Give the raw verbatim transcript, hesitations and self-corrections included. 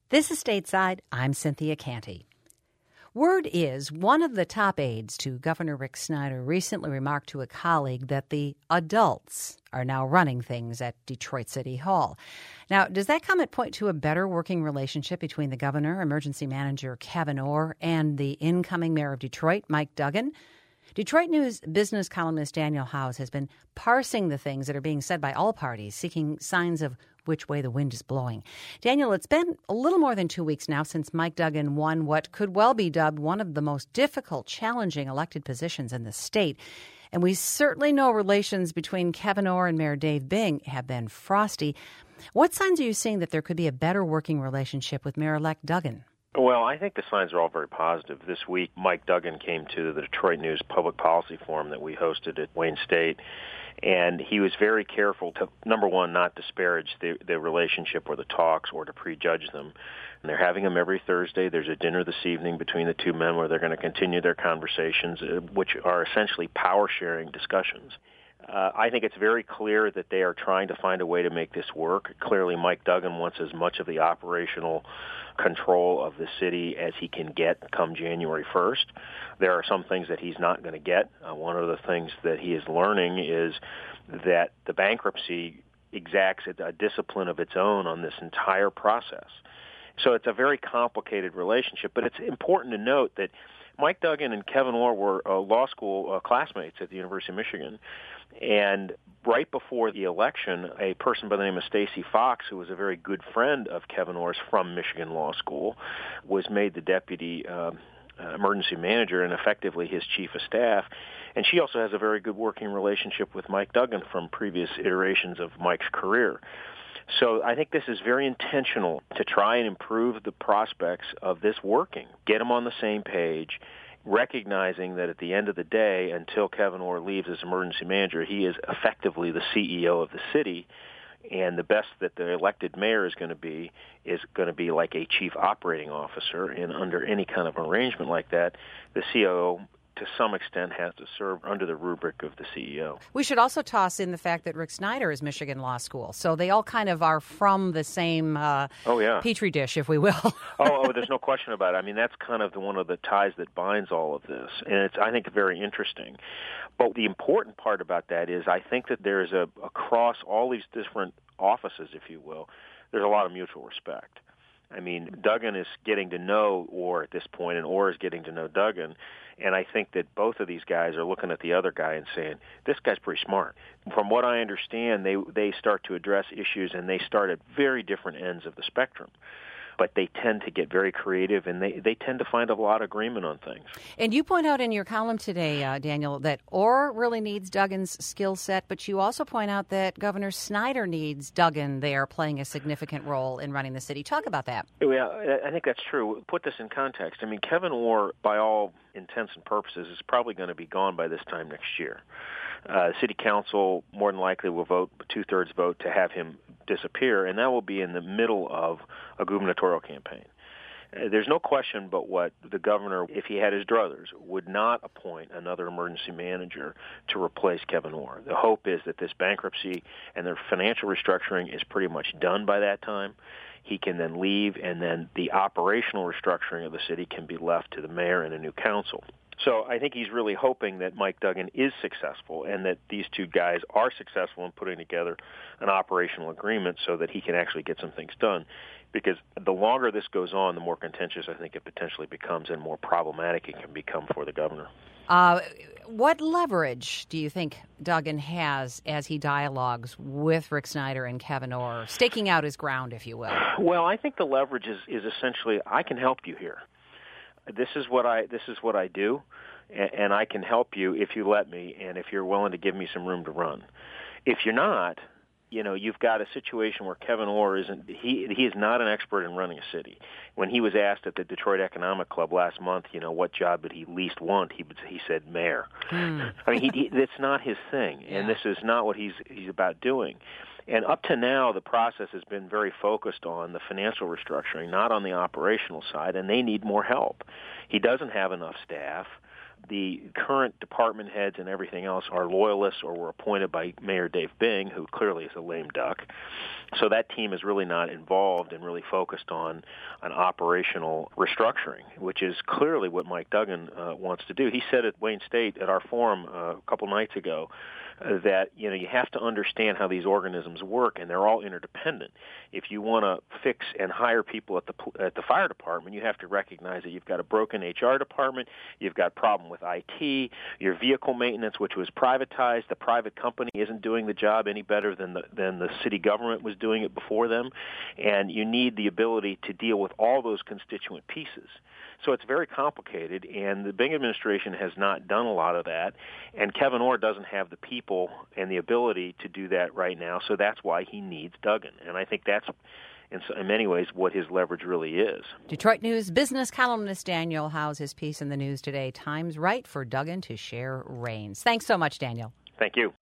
This is Stateside. I'm Cynthia Canty. Word is one of the top aides to Governor Rick Snyder recently remarked to a colleague that the adults are now running things at Detroit City Hall. Now, does that comment point to a better working relationship between the governor, emergency manager Kevin Orr, and the incoming mayor of Detroit, Mike Duggan? Detroit News business columnist Daniel Howes has been parsing the things that are being said by all parties, seeking signs of which way the wind is blowing. Daniel, it's been a little more than two weeks now since Mike Duggan won what could well be dubbed one of the most difficult, challenging elected positions in the state. And we certainly know relations between Kevin Orr and Mayor Dave Bing have been frosty. What signs are you seeing that there could be a better working relationship with Mayor-elect Duggan? Well, I think the signs are all very positive. This week, Mike Duggan came to the Detroit News Public Policy Forum that we hosted at Wayne State, and he was very careful to, number one, not disparage the, the relationship or the talks or to prejudge them. And they're having them every Thursday. There's a dinner this evening between the two men where they're going to continue their conversations, uh, which are essentially power-sharing discussions. Uh, I think it's very clear that they are trying to find a way to make this work. Clearly, Mike Duggan wants as much of the operational control of the city as he can get come January first. There are some things that he's not going to get. Uh, one of the things that he is learning is that the bankruptcy exacts a discipline of its own on this entire process. So it's a very complicated relationship, but it's important to note that Mike Duggan and Kevin Orr were uh, law school uh, classmates at the University of Michigan. And right before the election, a person by the name of Stacy Fox, who was a very good friend of Kevin Orr's from Michigan Law School, was made the deputy uh, uh, emergency manager and effectively his chief of staff. And she also has a very good working relationship with Mike Duggan from previous iterations of Mike's career. So I think this is very intentional to try and improve the prospects of this working, get them on the same page, recognizing that at the end of the day, until Kevin Orr leaves as emergency manager, he is effectively the C E O of the city, and the best that the elected mayor is going to be is going to be like a chief operating officer, and under any kind of arrangement like that, the C O O to some extent has to serve under the rubric of the C E O. We should also toss in the fact that Rick Snyder is Michigan Law School, so they all kind of are from the same uh, oh, yeah. petri dish, if we will. oh, oh, there's no question about it. I mean, that's kind of the, one of the ties that binds all of this, and it's, I think, very interesting. But the important part about that is I think that there's a, across all these different offices, if you will, there's a lot of mutual respect. I mean, Duggan is getting to know Orr at this point, and Orr is getting to know Duggan. And I think that both of these guys are looking at the other guy and saying, this guy's pretty smart. From what I understand, they they start to address issues, and they start at very different ends of the spectrum. But they tend to get very creative, and they, they tend to find a lot of agreement on things. And you point out in your column today, uh, Daniel, that Orr really needs Duggan's skill set, but you also point out that Governor Snyder needs Duggan there playing a significant role in running the city. Talk about that. Well, I think that's true. Put this in context. I mean, Kevin Orr, by all intents and purposes, is probably going to be gone by this time next year. Uh, City Council more than likely will vote, two-thirds vote, to have him disappear, and that will be in the middle of a gubernatorial campaign. Uh, there's no question but what the governor, if he had his druthers, would not appoint another emergency manager to replace Kevin Orr. The hope is that this bankruptcy and their financial restructuring is pretty much done by that time. He can then leave, and then the operational restructuring of the city can be left to the mayor and a new council. So I think he's really hoping that Mike Duggan is successful and that these two guys are successful in putting together an operational agreement so that he can actually get some things done. Because the longer this goes on, the more contentious I think it potentially becomes and more problematic it can become for the governor. Uh, what leverage do you think Duggan has as he dialogues with Rick Snyder and Kevin Orr, staking out his ground, if you will? Well, I think the leverage is, is essentially, I can help you here. This is what I this is what I do, and, and I can help you if you let me, and if you're willing to give me some room to run. If you're not, you know, you've got a situation where Kevin Orr isn't he he is not an expert in running a city. When he was asked at the Detroit Economic Club last month, you know, what job did he least want, he he said mayor. Hmm. I mean, he, he that's not his thing, and yeah. This is not what he's he's about doing. And up to now, the process has been very focused on the financial restructuring, not on the operational side, and they need more help. He doesn't have enough staff. The current department heads and everything else are loyalists or were appointed by Mayor Dave Bing, who clearly is a lame duck. So that team is really not involved and really focused on an operational restructuring, which is clearly what Mike Duggan uh, wants to do. He said at Wayne State at our forum uh, a couple nights ago uh, that you know you have to understand how these organisms work, and they're all interdependent. If you want to fix and hire people at the at the fire department, you have to recognize that you've got a broken H R department, you've got a problem with I T, your vehicle maintenance, which was privatized. The private company isn't doing the job any better than the than the city government was doing it before them, and you need the ability to deal with all those constituent pieces. So it's very complicated, and the Bing administration has not done a lot of that, and Kevin Orr doesn't have the people and the ability to do that right now, so that's why he needs Duggan. And I think that's, in, in many ways, what his leverage really is. Detroit News business columnist Daniel Howes, his piece in the news today, time's right for Duggan to share reins. Thanks so much, Daniel. Thank you.